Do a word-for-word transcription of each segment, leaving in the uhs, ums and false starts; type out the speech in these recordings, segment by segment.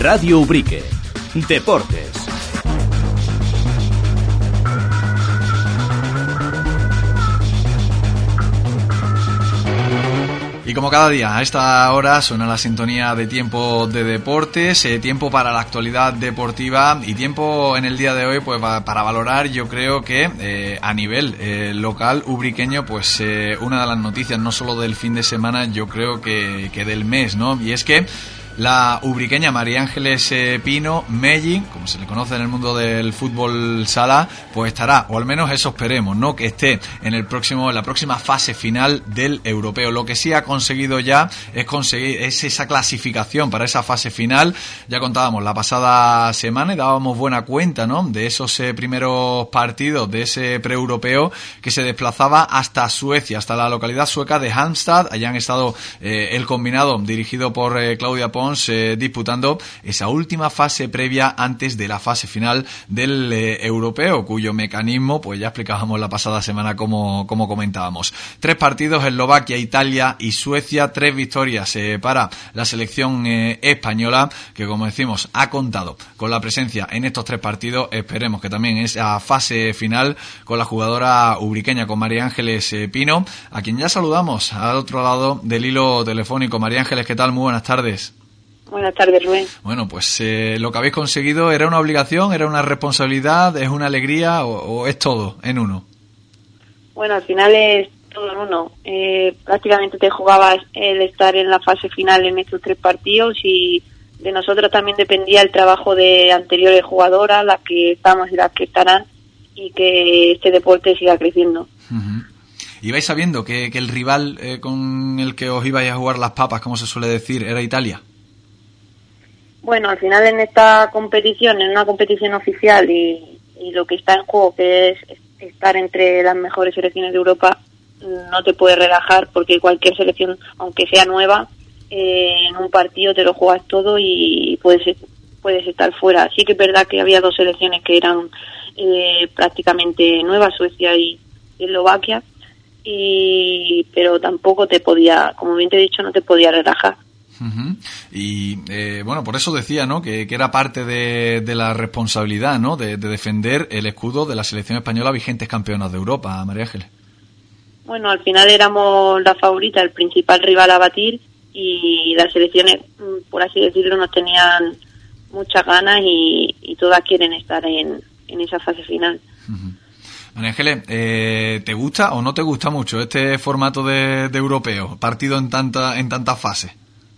Radio Ubrique. Deportes. Y como cada día, a esta hora suena la sintonía de Tiempo de Deportes, eh, tiempo para la actualidad deportiva y tiempo en el día de hoy pues va, para valorar, yo creo que eh, a nivel eh, local ubriqueño, pues eh, una de las noticias no solo del fin de semana, yo creo que, que del mes, ¿no? Y es que la ubriqueña María Ángeles eh, Pino, Melli, como se le conoce en el mundo del fútbol sala, pues estará, o al menos eso esperemos, ¿no? Que esté en el próximo, en la próxima fase final del europeo. Lo que sí ha conseguido ya es conseguir es esa clasificación para esa fase final. Ya contábamos la pasada semana y dábamos buena cuenta, ¿no? De esos eh, primeros partidos de ese pre-europeo que se desplazaba hasta Suecia, hasta la localidad sueca de Halmstad. Allá han estado eh, el combinado dirigido por eh, Claudia Pons Eh, disputando esa última fase previa antes de la fase final del eh, europeo, cuyo mecanismo pues ya explicábamos la pasada semana como, como comentábamos. Tres partidos: Eslovaquia, Italia y Suecia, tres victorias eh, para la selección eh, española, que como decimos ha contado con la presencia en estos tres partidos. Esperemos que también esa fase final con la jugadora ubriqueña, con María Ángeles eh, Pino, a quien ya saludamos al otro lado del hilo telefónico. María Ángeles, ¿qué tal? Muy buenas tardes. Buenas tardes, Rubén. Bueno, pues eh, lo que habéis conseguido, ¿era una obligación, era una responsabilidad, es una alegría o, o es todo en uno? Bueno, al final es todo en uno. Eh, prácticamente te jugabas el estar en la fase final en estos tres partidos y de nosotros también dependía el trabajo de anteriores jugadoras, las que estamos y las que estarán, y que este deporte siga creciendo. Uh-huh. ¿Ibais sabiendo que, que el rival eh, con el que os ibais a jugar las papas, como se suele decir, era Italia? Bueno, al final en esta competición, en una competición oficial y, y lo que está en juego, que es estar entre las mejores selecciones de Europa, no te puedes relajar porque cualquier selección, aunque sea nueva, eh, en un partido te lo juegas todo y puedes puedes estar fuera. Sí que es verdad que había dos selecciones que eran eh, prácticamente nuevas, Suecia y Eslovaquia, y pero tampoco te podía, como bien te he dicho, no te podía relajar. Uh-huh. Y eh, bueno, por eso decía, ¿no? Que, que era parte de, de la responsabilidad, ¿no? De, de defender el escudo de la selección española, vigentes campeonas de Europa, María Ángeles. Bueno, al final éramos la favorita, el principal rival a batir, y las selecciones, por así decirlo, nos tenían muchas ganas y, y todas quieren estar en, en esa fase final. Uh-huh. María Ángeles, eh, ¿te gusta o no te gusta mucho este formato de, de europeo, partido en tanta en tantas fases?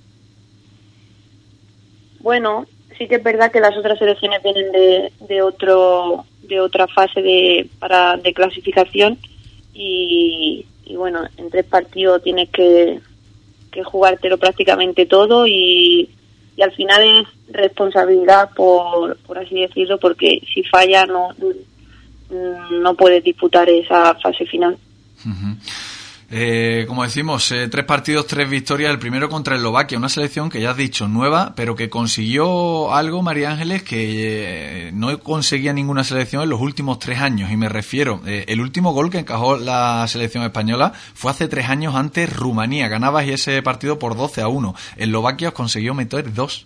Bueno, sí que es verdad que las otras selecciones vienen de, de otro de otra fase de para de clasificación y, y bueno, en tres partidos tienes que, que jugártelo prácticamente todo y, y al final es responsabilidad, por, por así decirlo, porque si falla no no puedes disputar esa fase final. Uh-huh. Eh, como decimos, eh, tres partidos, tres victorias. El primero contra Eslovaquia, una selección que ya has dicho nueva, pero que consiguió algo, María Ángeles, que eh, no conseguía ninguna selección en los últimos tres años. Y me refiero, eh, el último gol que encajó la selección española fue hace tres años ante Rumanía. Ganabas ese partido por doce a uno. Eslovaquia os consiguió meter dos.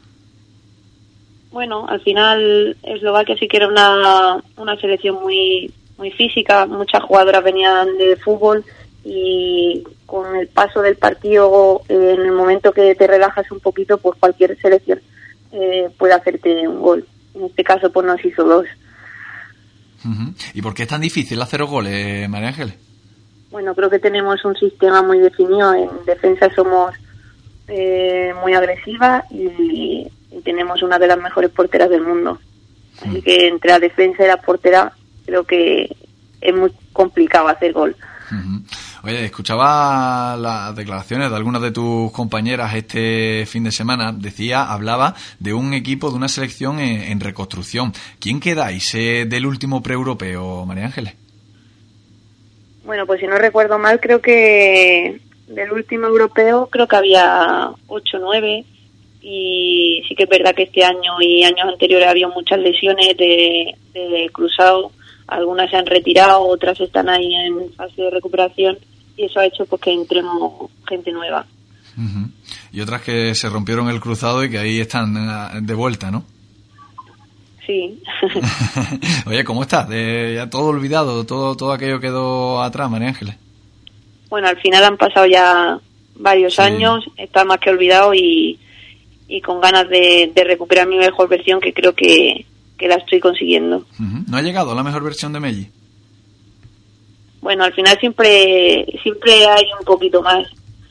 Bueno, al final Eslovaquia sí que era una, una selección muy, muy física. Muchas jugadoras venían de fútbol. Y con el paso del partido, eh, en el momento que te relajas un poquito, pues cualquier selección eh, puede hacerte un gol. En este caso, pues nos hizo dos. Uh-huh. ¿Y por qué es tan difícil hacer goles, María Ángeles? Bueno, creo que tenemos un sistema muy definido. En defensa somos eh, muy agresivas y, y tenemos una de las mejores porteras del mundo. Uh-huh. Así que entre la defensa y la portera creo que es muy complicado hacer gol. Uh-huh. Oye, escuchaba las declaraciones de algunas de tus compañeras este fin de semana. Decía, hablaba de un equipo, de una selección en, en reconstrucción. ¿Quién quedáis eh, del último pre-europeo, María Ángeles? Bueno, pues si no recuerdo mal, creo que del último europeo creo que había ocho o nueve, y sí que es verdad que este año y años anteriores había muchas lesiones de, de cruzado. Algunas se han retirado, otras están ahí en fase de recuperación y eso ha hecho pues que entremos gente nueva. Uh-huh. Y otras que se rompieron el cruzado y que ahí están de vuelta, ¿no? Sí. Oye, ¿cómo estás? De, ya todo olvidado, todo todo aquello quedó atrás, María Ángeles. Bueno, al final han pasado ya varios sí. años, está más que olvidado y, y con ganas de, de recuperar mi mejor versión, que creo que, que la estoy consiguiendo. Uh-huh. ¿No ha llegado la mejor versión de Melli? Bueno, al final siempre siempre hay un poquito más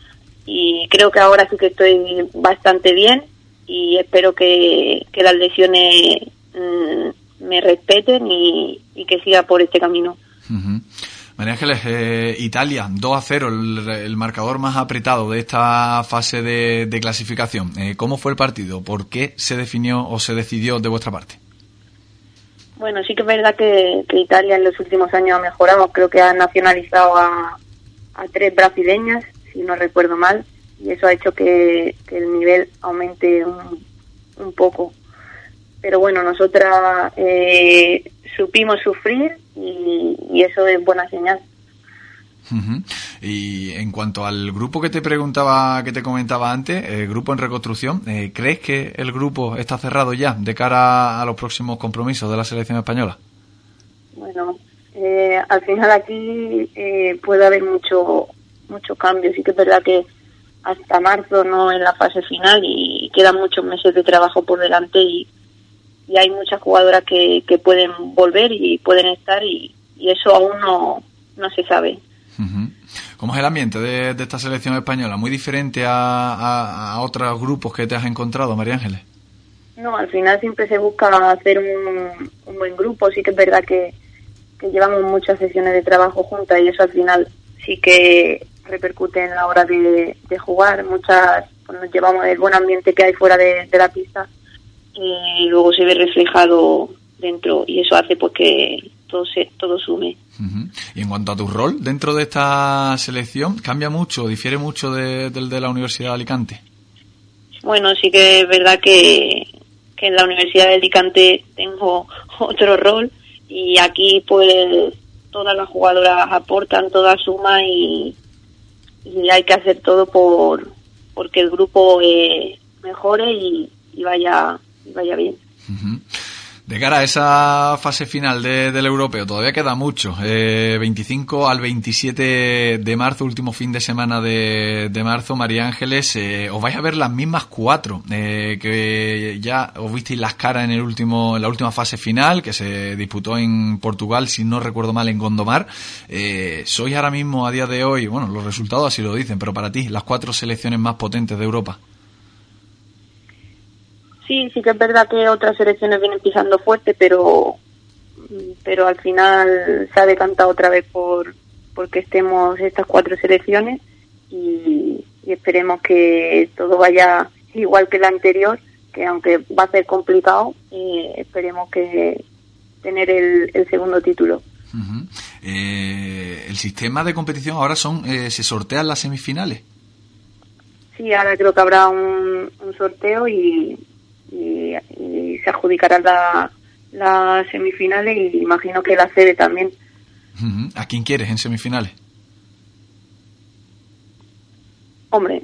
y creo que ahora sí que estoy bastante bien y espero que, que las lesiones mmm, me respeten y, y que siga por este camino. Uh-huh. María Ángeles, eh, Italia, dos a cero, el, el marcador más apretado de esta fase de, de clasificación. Eh, ¿Cómo fue el partido? ¿Por qué se definió o se decidió de vuestra parte? Bueno, sí que es verdad que, que Italia en los últimos años ha mejorado. Creo que ha nacionalizado a, a tres brasileñas, si no recuerdo mal, y eso ha hecho que, que el nivel aumente un, un poco. Pero bueno, nosotras eh, supimos sufrir y, y eso es buena señal. Uh-huh. Y en cuanto al grupo que te preguntaba, que te comentaba antes, el grupo en reconstrucción, eh, ¿crees que el grupo está cerrado ya de cara a los próximos compromisos de la selección española? Bueno, eh, al final aquí eh, puede haber mucho mucho cambio. Sí que es verdad que hasta marzo no es la fase final y quedan muchos meses de trabajo por delante y, y hay muchas jugadoras que, que pueden volver y pueden estar y, y eso aún no, no se sabe. Uh-huh. ¿Cómo es el ambiente de, de esta selección española? ¿Muy diferente a, a, a otros grupos que te has encontrado, María Ángeles? No, al final siempre se busca hacer un, un buen grupo. Sí que es verdad que, que llevamos muchas sesiones de trabajo juntas y eso al final sí que repercute en la hora de, de jugar. Muchas, pues nos llevamos el buen ambiente que hay fuera de, de la pista y luego se ve reflejado dentro y eso hace pues que todo se todo sume. Uh-huh. Y en cuanto a tu rol dentro de esta selección, ¿cambia mucho, difiere mucho de, del de la Universidad de Alicante? Bueno, sí que es verdad que, que en la Universidad de Alicante tengo otro rol y aquí pues todas las jugadoras aportan, todas suman y, y hay que hacer todo por porque el grupo eh, mejore y, y vaya y vaya bien. Uh-huh. De cara a esa fase final de, del europeo, todavía queda mucho. Eh, veinticinco al veintisiete de marzo, último fin de semana de, de marzo, María Ángeles, eh, os vais a ver las mismas cuatro eh, que ya os visteis las caras en el último, en la última fase final que se disputó en Portugal, si no recuerdo mal, en Gondomar. Eh, sois ahora mismo, a día de hoy, bueno, los resultados así lo dicen, pero para ti, las cuatro selecciones más potentes de Europa. Sí, sí que es verdad que otras selecciones vienen pisando fuerte, pero pero al final se ha decantado otra vez por porque estemos estas cuatro selecciones y, y esperemos que todo vaya igual que la anterior, que aunque va a ser complicado, eh, esperemos que tener el, el segundo título. Uh-huh. Eh, el sistema de competición ahora son eh, se sortean las semifinales. Sí, ahora creo que habrá un, un sorteo y Y, y se adjudicarán la, las semifinales y imagino que la sede también. Uh-huh. ¿A quién quieres en semifinales? Hombre,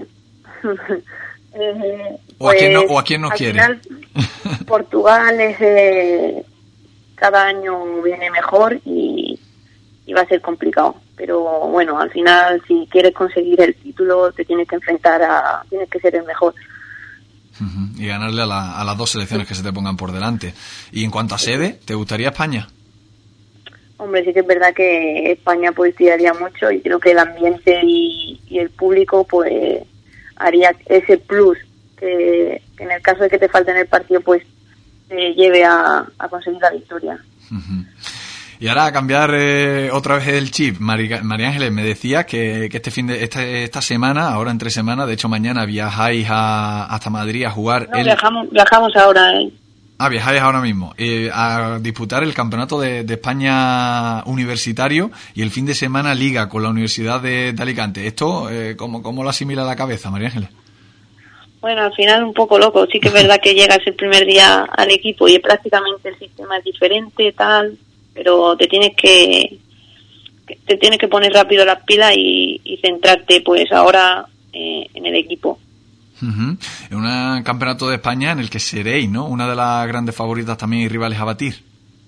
eh, o, pues, a quién no, o a quién no quieres. Final, Portugal es eh, cada año viene mejor y, y va a ser complicado. Pero bueno, al final si quieres conseguir el título te tienes que enfrentar a, tienes que ser el mejor. Uh-huh. Y ganarle a, la, a las dos selecciones que se te pongan por delante. Y en cuanto a sede, ¿te gustaría España? Hombre, sí que es verdad que España pues tiraría mucho y creo que el ambiente y, y el público pues haría ese plus que, que en el caso de que te falte en el partido pues te lleve a, a conseguir la victoria. Uh-huh. Y ahora a cambiar eh, otra vez el chip, María, María Ángeles, me decías que, que este fin de esta, esta semana, ahora en tres semanas, de hecho mañana viajáis a, hasta Madrid a jugar. No, el... viajamos, viajamos ahora. Eh. Ah, viajáis ahora mismo eh, a disputar el campeonato de, de España universitario y el fin de semana liga con la Universidad de, de Alicante. ¿Esto eh, cómo, cómo lo asimila la cabeza, María Ángeles? Bueno, al final un poco loco. Sí que es verdad que llegas el primer día al equipo y prácticamente el sistema es diferente, tal, pero te tienes que te tienes que poner rápido las pilas y, y centrarte. Pues ahora eh, en el equipo. Uh-huh. En un campeonato de España en el que seréis, ¿no?, una de las grandes favoritas también y rivales a batir.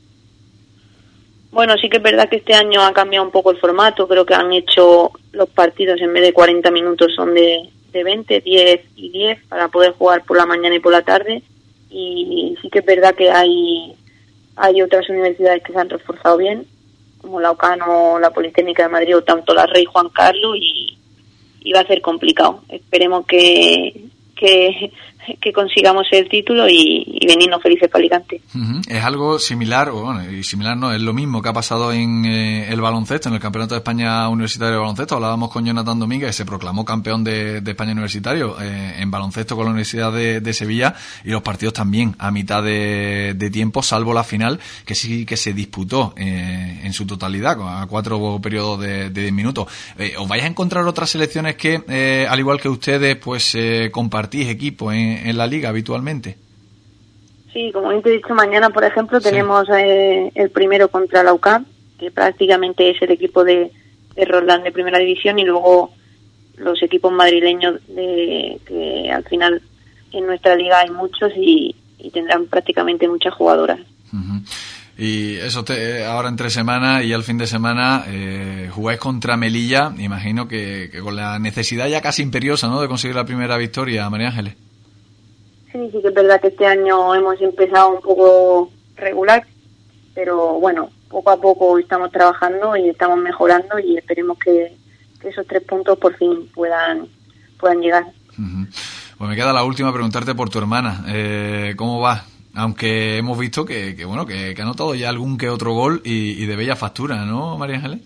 Bueno, sí que es verdad que este año ha cambiado un poco el formato. Creo que han hecho los partidos, en vez de cuarenta minutos, son de, de veinte, diez y diez, para poder jugar por la mañana y por la tarde. Y sí que es verdad que hay hay otras universidades que se han reforzado bien, como la Ocano, la Politécnica de Madrid o tanto la Rey Juan Carlos, y, y va a ser complicado. Esperemos que... que que consigamos el título y, y venirnos felices para Alicante. Uh-huh. Es algo similar, o bueno, y similar no, es lo mismo que ha pasado en eh, el baloncesto, en el Campeonato de España Universitario de Baloncesto. Hablábamos con Jonathan Domínguez, se proclamó campeón de, de España Universitario eh, en baloncesto con la Universidad de, de Sevilla, y los partidos también a mitad de, de tiempo, salvo la final, que sí que se disputó eh, en su totalidad, a cuatro periodos de, de diez minutos. Eh, ¿Os vais a encontrar otras selecciones que, eh, al igual que ustedes, pues eh, compartís equipo en en la liga habitualmente? Sí, como te he dicho, mañana, por ejemplo, tenemos sí. eh, el primero contra la U C A M, que prácticamente es el equipo de, de Roldán de Primera División, y luego los equipos madrileños, de que al final en nuestra liga hay muchos y, y tendrán prácticamente muchas jugadoras. Uh-huh. Y eso te, ahora entre semana y al fin de semana eh, jugáis contra Melilla, imagino que, que con la necesidad ya casi imperiosa, ¿no?, de conseguir la primera victoria, María Ángeles. Sí, sí que es verdad que este año hemos empezado un poco regular, pero bueno, poco a poco estamos trabajando y estamos mejorando, y esperemos que, que esos tres puntos por fin puedan puedan llegar. Uh-huh. Pues me queda la última, preguntarte por tu hermana, eh, ¿cómo va? Aunque hemos visto que, que bueno que, que ha anotado ya algún que otro gol y, y de bella factura, ¿no, María Ángeles?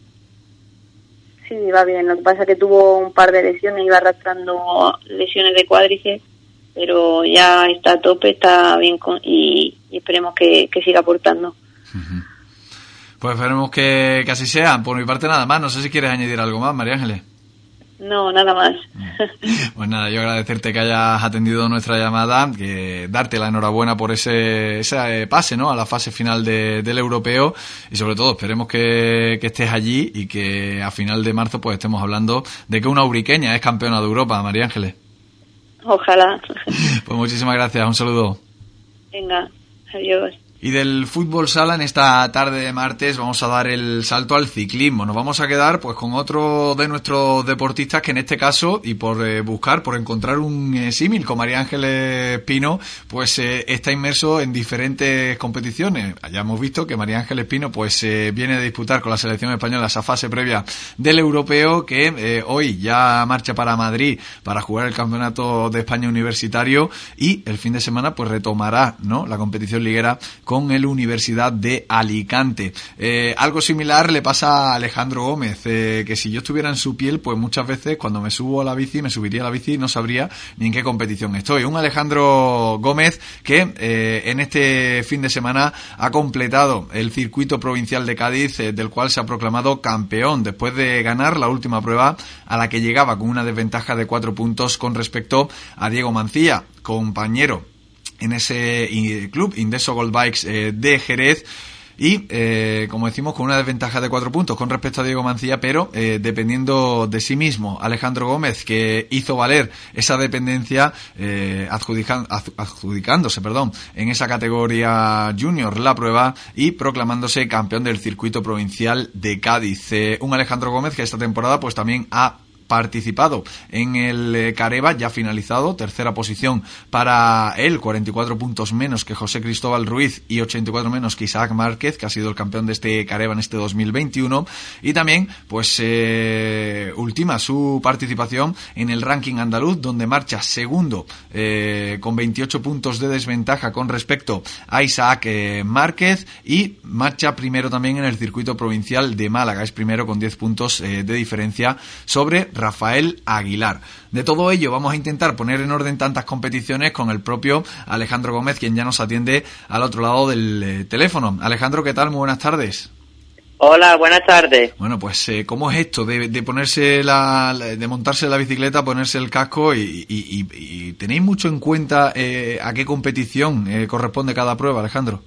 Sí, va bien. Lo que pasa es que tuvo un par de lesiones, iba arrastrando lesiones de cuádriceps, pero ya está a tope, está bien con, y, y esperemos que, que siga aportando. Uh-huh. Pues esperemos que, que así sea. Por mi parte nada más, no sé si quieres añadir algo más, María Ángeles. No, nada más. Pues nada, yo agradecerte que hayas atendido nuestra llamada, que darte la enhorabuena por ese ese pase, ¿no?, a la fase final de, del europeo, y sobre todo esperemos que, que estés allí y que a final de marzo pues estemos hablando de que una uriqueña es campeona de Europa, María Ángeles. Ojalá. Pues muchísimas gracias, un saludo. Venga, adiós. Y del fútbol sala, en esta tarde de martes vamos a dar el salto al ciclismo. Nos vamos a quedar pues con otro de nuestros deportistas que en este caso, y por eh, buscar, por encontrar un eh, símil con María Ángeles Pino, pues eh, está inmerso en diferentes competiciones. Ya hemos visto que María Ángeles Pino pues eh, viene de disputar con la selección española esa fase previa del europeo, que eh, hoy ya marcha para Madrid para jugar el campeonato de España universitario, y el fin de semana pues retomará, ¿no?, la competición liguera con el Universidad de Alicante. Eh, algo similar le pasa a Alejandro Gómez, eh, que si yo estuviera en su piel, pues muchas veces cuando me subo a la bici, me subiría a la bici y no sabría ni en qué competición estoy. Un Alejandro Gómez que eh, en este fin de semana ha completado el circuito provincial de Cádiz, eh, del cual se ha proclamado campeón, después de ganar la última prueba, a la que llegaba con una desventaja de cuatro puntos con respecto a Diego Mancilla, compañero en ese club Indeso Gold Bikes eh, de Jerez, y eh, como decimos, con una desventaja de cuatro puntos con respecto a Diego Mancilla, pero eh, dependiendo de sí mismo. Alejandro Gómez, que hizo valer esa dependencia eh, adjudican, adjudicándose perdón, en esa categoría junior la prueba y proclamándose campeón del circuito provincial de Cádiz. Eh, un Alejandro Gómez que esta temporada pues también ha participado en el Careva, ya finalizado, tercera posición para él, cuarenta y cuatro puntos menos que José Cristóbal Ruiz y ochenta y cuatro menos que Isaac Márquez, que ha sido el campeón de este Careva en este dos mil veintiuno, y también pues eh, ultima su participación en el ranking andaluz, donde marcha segundo eh, con veintiocho puntos de desventaja con respecto a Isaac eh, Márquez, y marcha primero también en el circuito provincial de Málaga, es primero con diez puntos eh, de diferencia sobre Rafael Aguilar. De todo ello vamos a intentar poner en orden tantas competiciones con el propio Alejandro Gómez, quien ya nos atiende al otro lado del eh, teléfono. Alejandro, ¿qué tal? Muy buenas tardes. Hola, buenas tardes. Bueno, pues eh, ¿cómo es esto de, de ponerse la, de montarse la bicicleta, ponerse el casco y, y, y, y tenéis mucho en cuenta eh, a qué competición eh, corresponde cada prueba, Alejandro?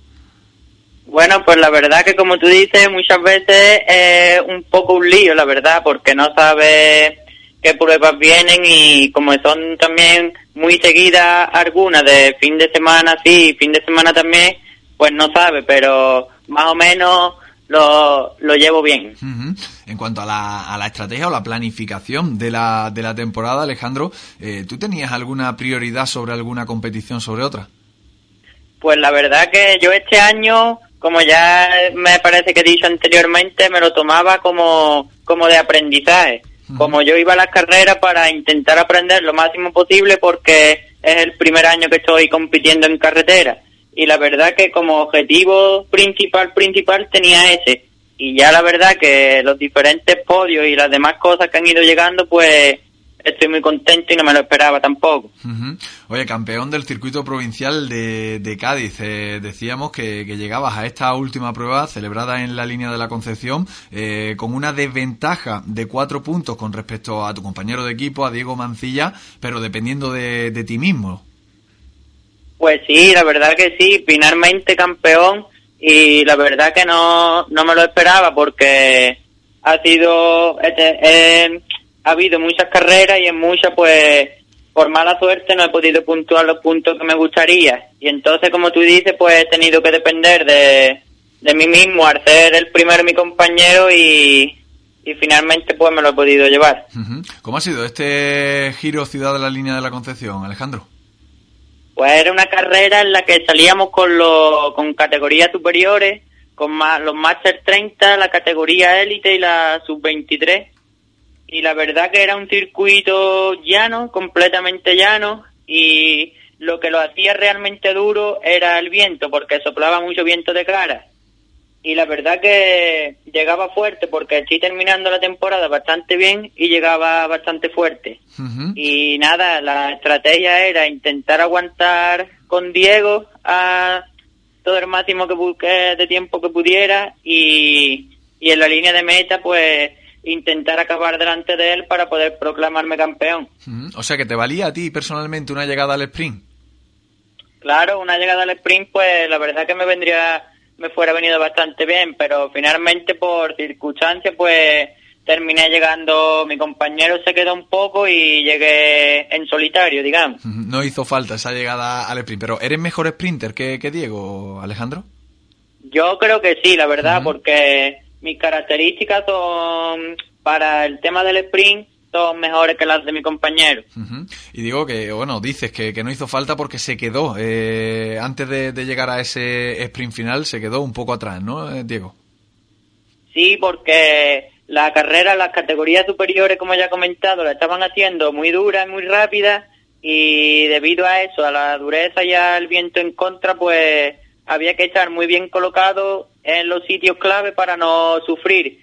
Bueno, pues la verdad que como tú dices, muchas veces es un poco un lío, la verdad, porque no sabes qué pruebas vienen y como son también muy seguidas algunas de fin de semana sí, fin de semana también, pues no sabe, pero más o menos lo, lo llevo bien. Uh-huh. En cuanto a la, a la estrategia o la planificación de la, de la temporada, Alejandro, eh, ¿tú tenías alguna prioridad sobre alguna competición sobre otra? Pues la verdad que yo este año, como ya me parece que he dicho anteriormente, me lo tomaba como, como de aprendizaje. Uh-huh. Como yo iba a las carreras para intentar aprender lo máximo posible porque es el primer año que estoy compitiendo en carretera. Y la verdad que como objetivo principal, principal tenía ese. Y ya la verdad que los diferentes podios y las demás cosas que han ido llegando, pues estoy muy contento y no me lo esperaba tampoco. Uh-huh. Oye, campeón del circuito provincial de, de Cádiz, eh, decíamos que, que llegabas a esta última prueba celebrada en la línea de la Concepción eh, con una desventaja de cuatro puntos con respecto a tu compañero de equipo, a Diego Mancilla, pero dependiendo de, de ti mismo. Pues sí, la verdad que sí, finalmente campeón y la verdad que no, no me lo esperaba porque ha sido, eh, eh, ha habido muchas carreras y en muchas pues por mala suerte no he podido puntuar los puntos que me gustaría y entonces como tú dices pues he tenido que depender de, de mí mismo al ser el primero mi compañero y, y finalmente pues me lo he podido llevar. Uh-huh. ¿Cómo ha sido este Giro Ciudad de la Línea de la Concepción, Alejandro? Pues era una carrera en la que salíamos con los con categorías superiores, con más, los Master treinta, la categoría élite y la sub veintitrés. Y la verdad que era un circuito llano, completamente llano, y lo que lo hacía realmente duro era el viento, porque soplaba mucho viento de cara. Y la verdad que llegaba fuerte, porque estoy terminando la temporada bastante bien y llegaba bastante fuerte. Uh-huh. Y nada, la estrategia era intentar aguantar con Diego a todo el máximo que busqué de tiempo que pudiera y, y en la línea de meta pues intentar acabar delante de él para poder proclamarme campeón. Uh-huh. O sea que te valía a ti personalmente una llegada al sprint. Claro, una llegada al sprint pues la verdad que me vendría... me fuera venido bastante bien, pero finalmente por circunstancias pues terminé llegando, mi compañero se quedó un poco y llegué en solitario, digamos. No hizo falta esa llegada al sprint, pero ¿eres mejor sprinter que, que Diego, Alejandro? Yo creo que sí, la verdad, uh-huh. porque mis características son, para el tema del sprint, son mejores que las de mi compañero. Uh-huh. Y digo que, bueno, dices que, que no hizo falta porque se quedó, eh, antes de, de llegar a ese sprint final, se quedó un poco atrás, ¿no, Diego? Sí, porque la carrera, las categorías superiores, como ya he comentado, la estaban haciendo muy dura, muy rápida, y debido a eso, a la dureza y al viento en contra, pues había que estar muy bien colocado en los sitios clave para no sufrir.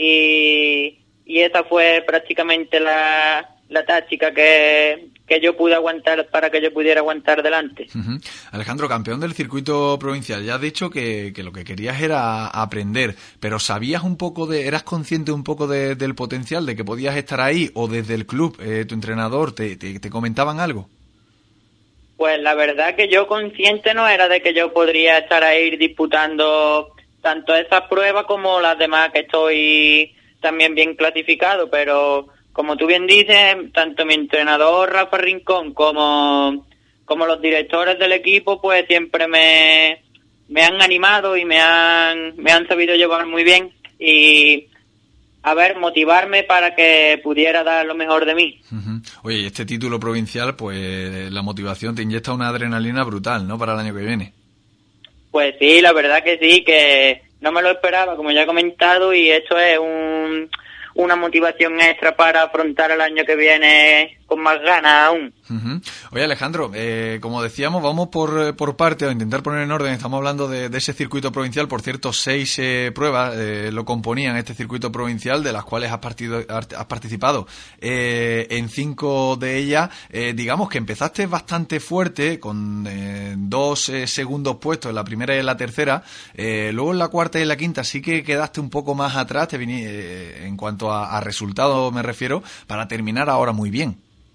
Y... y esa fue prácticamente la, la táctica que, que yo pude aguantar para que yo pudiera aguantar delante. Uh-huh. Alejandro, campeón del circuito provincial, ya has dicho que, que lo que querías era aprender, pero ¿sabías un poco de, eras consciente un poco de, del potencial de que podías estar ahí o desde el club, eh, tu entrenador, te, te, te comentaban algo? Pues la verdad que yo consciente no era de que yo podría estar ahí disputando tanto esas pruebas como las demás que estoy también bien clasificado, pero como tú bien dices, tanto mi entrenador Rafa Rincón como, como los directores del equipo pues siempre me, me han animado y me han, me han sabido llevar muy bien y a ver, motivarme para que pudiera dar lo mejor de mí. Uh-huh. Oye, y este título provincial, pues la motivación te inyecta una adrenalina brutal, ¿no?, para el año que viene. Pues sí, la verdad que sí, que no me lo esperaba, como ya he comentado, y esto es un, una motivación extra para afrontar el año que viene con más ganas aún. Uh-huh. Oye, Alejandro, eh, como decíamos, vamos por, por parte a intentar poner en orden. Estamos hablando de, de ese circuito provincial. Por cierto, seis eh, pruebas eh, lo componían este circuito provincial, de las cuales has, partido, has participado eh, en cinco de ellas. Eh, digamos que empezaste bastante fuerte, con eh, dos eh, segundos puestos en la primera y en la tercera. Eh, luego en la cuarta y en la quinta sí que quedaste un poco más atrás, te viní, eh, en cuanto a, a resultados me refiero, para terminar ahora muy bien.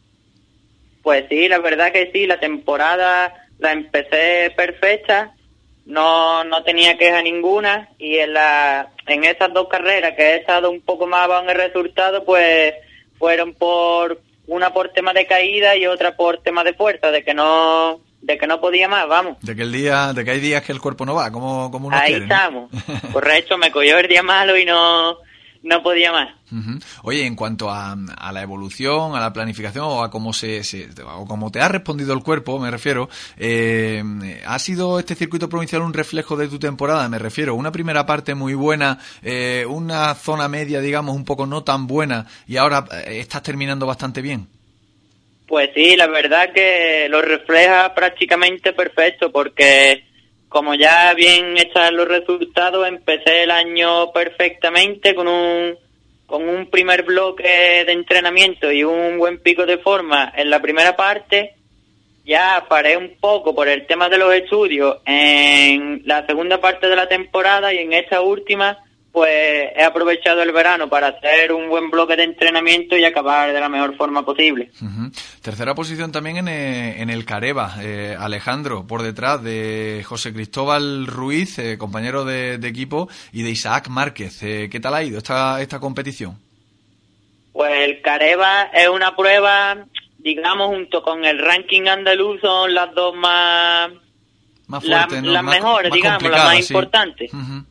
Pues sí, la verdad que sí, la temporada la empecé perfecta, no no tenía queja ninguna, y en la en esas dos carreras que he estado un poco más abajo en el resultado, pues fueron por una por tema de caída y otra por tema de fuerza, de que no de que no podía más, vamos. De que el día, de que hay días que el cuerpo no va, como, como uno Ahí quiere, ¿no? estamos. Correcto, me cogió el día malo y no, no podía más. Uh-huh. Oye, en cuanto a, a la evolución, a la planificación o a cómo se, se o cómo te ha respondido el cuerpo, me refiero, eh, ¿ha sido este circuito provincial un reflejo de tu temporada? Me refiero, una primera parte muy buena, eh, una zona media, digamos, un poco no tan buena, y ahora eh, estás terminando bastante bien. Pues sí, la verdad que lo refleja prácticamente perfecto, porque como ya bien están los resultados, empecé el año perfectamente con un con un primer bloque de entrenamiento y un buen pico de forma en la primera parte. Ya paré un poco por el tema de los estudios en la segunda parte de la temporada, y en esta última pues he aprovechado el verano para hacer un buen bloque de entrenamiento y acabar de la mejor forma posible. Uh-huh. Tercera posición también en, eh, en el Careva, eh, Alejandro, por detrás de José Cristóbal Ruiz, eh, compañero de, de equipo, y de Isaac Márquez. Eh, ¿Qué tal ha ido esta, esta competición? Pues el Careva es una prueba, digamos, junto con el ranking andaluz, son las dos más, más fuertes, la, ¿no? las más, mejores, más digamos, las más sí. importantes. Uh-huh.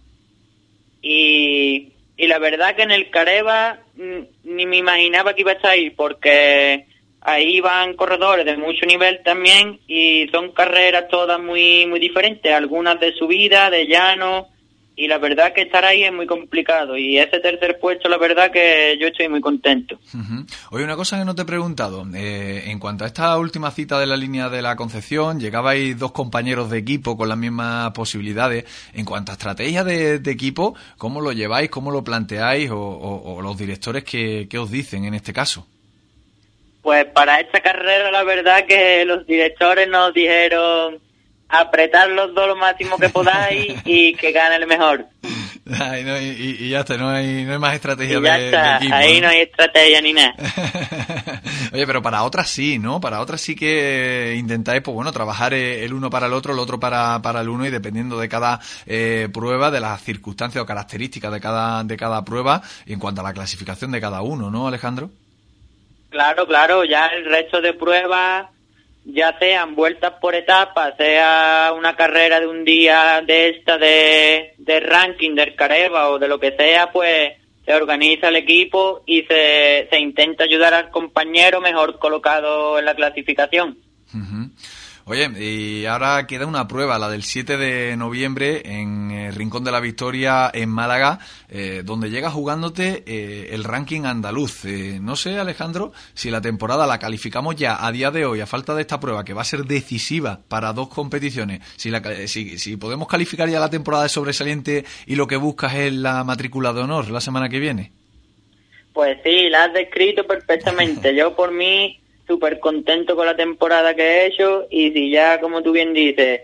Y, y la verdad que en el Careva ni me imaginaba que iba a estar ahí, porque ahí van corredores de mucho nivel también, y son carreras todas muy muy diferentes, algunas de subida, de llano, y la verdad que estar ahí es muy complicado, y ese tercer puesto la verdad que yo estoy muy contento. Uh-huh. Oye, una cosa que no te he preguntado, eh, en cuanto a esta última cita de la línea de la Concepción, llegabais dos compañeros de equipo con las mismas posibilidades. En cuanto a estrategia de, de equipo, ¿cómo lo lleváis, cómo lo planteáis, o, o, o los directores qué, qué os dicen en este caso? Pues para esta carrera la verdad que los directores nos dijeron apretar los dos lo máximo que podáis y que gane el mejor. Ay, no, y, y ya está, no hay, no hay más estrategia y ya de, está, de equipo. Ahí ¿no? no hay estrategia ni nada. Oye, pero para otras sí, ¿no? Para otras sí que intentáis, pues bueno, trabajar el uno para el otro, el otro para, para el uno, y dependiendo de cada eh, prueba, de las circunstancias o características de cada, de cada prueba, y en cuanto a la clasificación de cada uno, ¿no, Alejandro? Claro, claro, ya el resto de pruebas, ya sean vueltas por etapas, sea una carrera de un día de esta de, de ranking del Careva o de lo que sea, pues se organiza el equipo y se, se intenta ayudar al compañero mejor colocado en la clasificación. Uh-huh. Oye, y ahora queda una prueba, la del siete de noviembre en eh, Rincón de la Victoria, en Málaga, eh, donde llega jugándote eh, el ranking andaluz. Eh, no sé, Alejandro, si la temporada la calificamos ya a día de hoy, a falta de esta prueba, que va a ser decisiva para dos competiciones, si, la, si, si podemos calificar ya la temporada de sobresaliente y lo que buscas es la matrícula de honor la semana que viene. Pues sí, la has descrito perfectamente. Yo por mí súper contento con la temporada que he hecho, y si ya, como tú bien dices,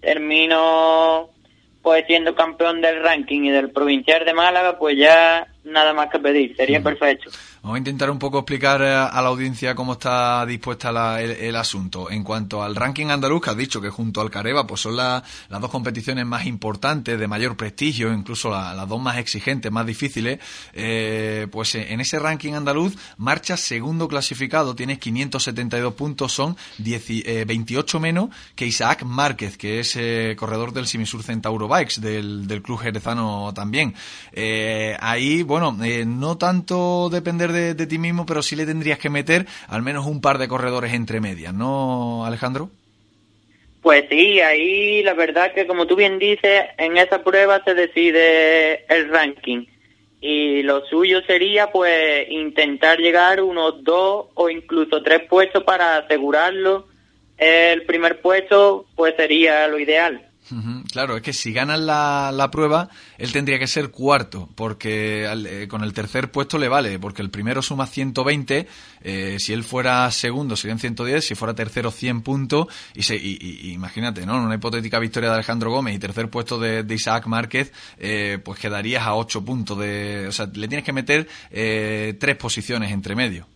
termino pues siendo campeón del ranking y del provincial de Málaga, pues ya nada más que pedir, sería uh-huh. perfecto. Vamos a intentar un poco explicar a la audiencia cómo está dispuesta la, el, el asunto. En cuanto al ranking andaluz, que has dicho que junto al Careva pues son la, las dos competiciones más importantes, de mayor prestigio, incluso la, las dos más exigentes, más difíciles, eh, pues en ese ranking andaluz marchas segundo clasificado, tienes quinientos setenta y dos puntos, son diez, eh, veintiocho menos que Isaac Márquez, que es eh, corredor del Simisur Centauro Bikes, del, del club jerezano también. Eh, ahí, bueno, eh, no tanto depender de De, de ti mismo, pero sí le tendrías que meter al menos un par de corredores entre medias, ¿no, Alejandro? Pues sí, ahí la verdad que, como tú bien dices, en esa prueba se decide el ranking, y lo suyo sería pues intentar llegar unos dos o incluso tres puestos para asegurarlo. El primer puesto pues sería lo ideal. Uh-huh. Claro, es que si ganan la, la prueba, él tendría que ser cuarto, porque al, eh, con el tercer puesto le vale, porque el primero suma ciento veinte, eh, si él fuera segundo serían ciento diez, si fuera tercero cien puntos, y, se, y, y imagínate, ¿no? En una hipotética victoria de Alejandro Gómez y tercer puesto de, de Isaac Márquez, eh, pues quedarías a ocho puntos, de, o sea, le tienes que meter eh, tres posiciones entre medio.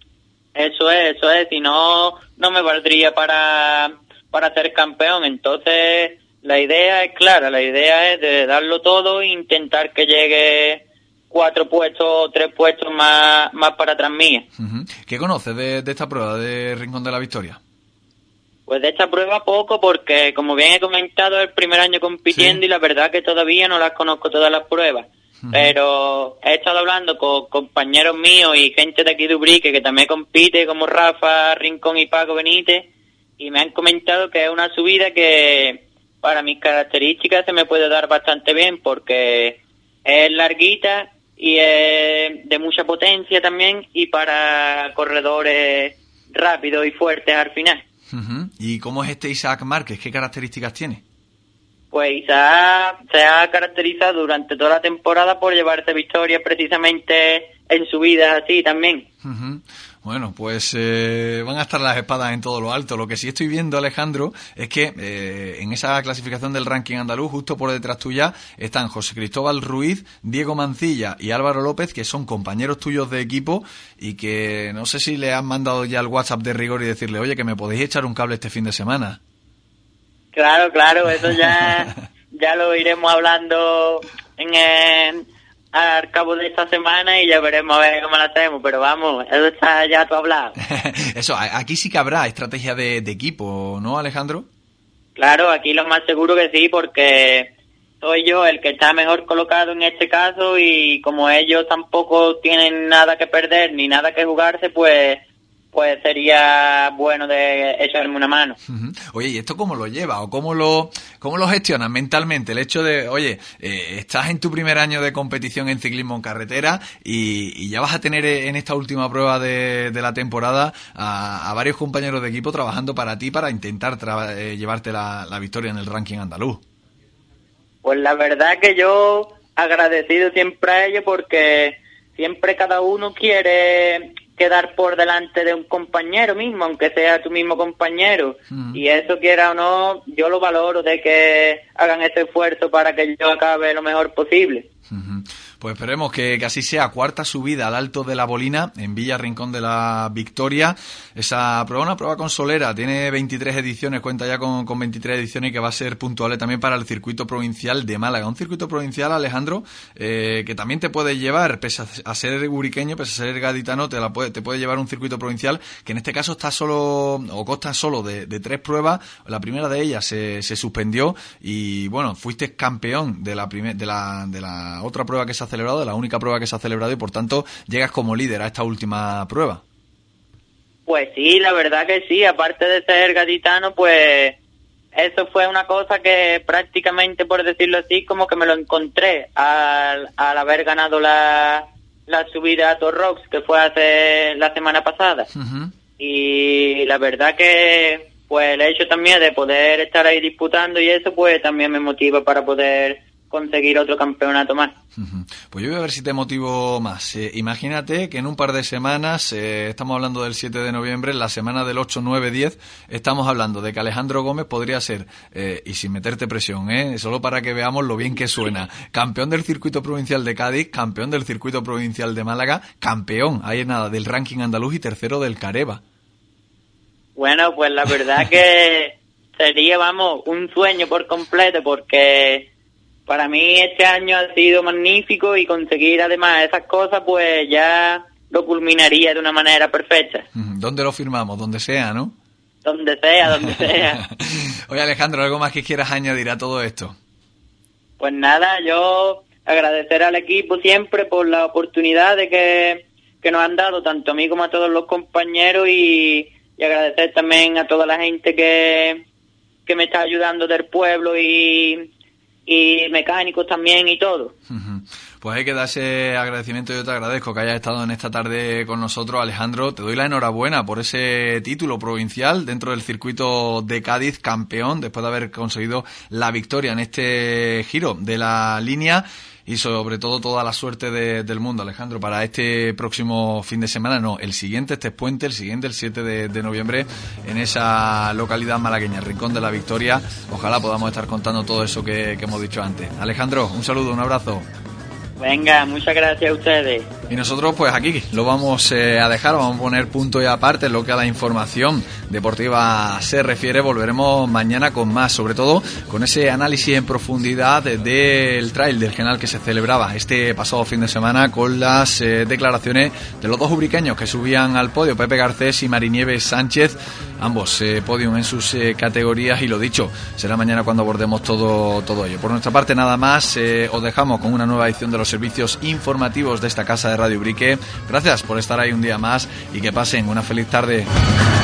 Eso es, eso es, si no, no me valdría para, para ser campeón. Entonces la idea es clara, la idea es de darlo todo e intentar que llegue cuatro puestos o tres puestos más, más para atrás mía. Uh-huh. ¿Qué conoces de, de esta prueba de Rincón de la Victoria? Pues de esta prueba poco, porque como bien he comentado, es el primer año compitiendo, sí, y la verdad que todavía no las conozco todas las pruebas. Uh-huh. Pero he estado hablando con compañeros míos y gente de aquí de Ubrique que también compite, como Rafa Rincón y Paco Benítez, y me han comentado que es una subida que para mis características se me puede dar bastante bien, porque es larguita y es de mucha potencia también, y para corredores rápidos y fuertes al final. Uh-huh. ¿Y cómo es este Isaac Márquez? ¿Qué características tiene? Pues Isaac se ha caracterizado durante toda la temporada por llevarse victorias precisamente en subidas así también. Uh-huh. Bueno, pues eh, van a estar las espadas en todo lo alto. Lo que sí estoy viendo, Alejandro, es que eh, en esa clasificación del ranking andaluz, justo por detrás tuya, están José Cristóbal Ruiz, Diego Mancilla y Álvaro López, que son compañeros tuyos de equipo y que no sé si le han mandado ya el WhatsApp de rigor y decirle, oye, que me podéis echar un cable este fin de semana. Claro, claro, eso ya, ya lo iremos hablando en el... al cabo de esta semana y ya veremos a ver cómo lo hacemos, pero vamos, eso está ya todo hablado. Eso, aquí sí que habrá estrategia de, de equipo, ¿no, Alejandro? Claro, aquí lo más seguro que sí, porque soy yo el que está mejor colocado en este caso, y como ellos tampoco tienen nada que perder ni nada que jugarse, pues pues sería bueno de echarme una mano. Uh-huh. Oye, ¿y esto cómo lo lleva o cómo lo cómo lo gestionas mentalmente? El hecho de, oye, eh, estás en tu primer año de competición en ciclismo en carretera y, y ya vas a tener en esta última prueba de, de la temporada a, a varios compañeros de equipo trabajando para ti para intentar tra- eh, llevarte la, la victoria en el ranking andaluz. Pues la verdad que yo agradecido siempre a ellos, porque siempre cada uno quiere quedar por delante de un compañero mismo, aunque sea tu mismo compañero. Uh-huh. Y eso, quiera o no, yo lo valoro, de que hagan ese esfuerzo para que yo acabe lo mejor posible. Uh-huh. Pues esperemos que, que así sea. Cuarta subida al Alto de la Bolina, en Villa Rincón de la Victoria. Esa prueba, una prueba consolera, tiene veintitrés ediciones, cuenta ya con, con veintitrés ediciones, y que va a ser puntuable también para el circuito provincial de Málaga. Un circuito provincial, Alejandro, eh, que también te puede llevar, pese a ser uriqueño, pese a ser gaditano, te, la puede, te puede llevar un circuito provincial que en este caso está solo, o consta solo de, de tres pruebas. La primera de ellas se, se suspendió y, bueno, fuiste campeón de la, primer, de la, de la otra prueba que se ha celebrado, de la única prueba que se ha celebrado, y por tanto llegas como líder a esta última prueba. Pues sí, la verdad que sí, aparte de ser gaditano, pues eso fue una cosa que prácticamente, por decirlo así, como que me lo encontré al, al haber ganado la, la subida a Torrox, que fue hace la semana pasada. Uh-huh. Y la verdad que pues el hecho también de poder estar ahí disputando y eso, pues también me motiva para poder conseguir otro campeonato más. Uh-huh. Pues yo voy a ver si te motivo más. Eh, imagínate que en un par de semanas, eh, estamos hablando del siete de noviembre, en la semana del ocho, nueve, diez, estamos hablando de que Alejandro Gómez podría ser, eh, y sin meterte presión, eh, solo para que veamos lo bien que suena, campeón del circuito provincial de Cádiz, campeón del circuito provincial de Málaga, campeón, ahí es nada, del ranking andaluz y tercero del Careva. Bueno, pues la verdad que sería, vamos, un sueño por completo, porque para mí este año ha sido magnífico, y conseguir además esas cosas, pues ya lo culminaría de una manera perfecta. ¿Dónde lo firmamos? Donde sea, ¿no? Donde sea, donde sea. Oye, Alejandro, ¿algo más que quieras añadir a todo esto? Pues nada, yo agradecer al equipo siempre por la oportunidad de que, que nos han dado, tanto a mí como a todos los compañeros, y, y agradecer también a toda la gente que, que me está ayudando del pueblo, y y mecánicos también y todo. Uh-huh. Pues hay que dar ese agradecimiento. Yo te agradezco que hayas estado en esta tarde con nosotros, Alejandro. Te doy la enhorabuena por ese título provincial dentro del circuito de Cádiz, campeón, después de haber conseguido la victoria en este giro de la línea. Y sobre todo toda la suerte de, del mundo, Alejandro, para este próximo fin de semana, no, el siguiente, este es puente, el siguiente, el siete de, de noviembre, en esa localidad malagueña, Rincón de la Victoria. Ojalá podamos estar contando todo eso que, que hemos dicho antes. Alejandro, un saludo, un abrazo. Venga, muchas gracias a ustedes. Y nosotros pues aquí lo vamos eh, a dejar, vamos a poner punto y aparte en lo que a la información deportiva se refiere. Volveremos mañana con más, sobre todo con ese análisis en profundidad del trail del Genal que se celebraba este pasado fin de semana, con las eh, declaraciones de los dos ubriqueños que subían al podio, Pepe Garcés y Marinieves Sánchez, ambos eh, podium en sus eh, categorías, y lo dicho, será mañana cuando abordemos todo, todo ello. Por nuestra parte nada más, eh, os dejamos con una nueva edición de los servicios informativos de esta casa de Radio Ubrique. Gracias por estar ahí un día más y que pasen una feliz tarde.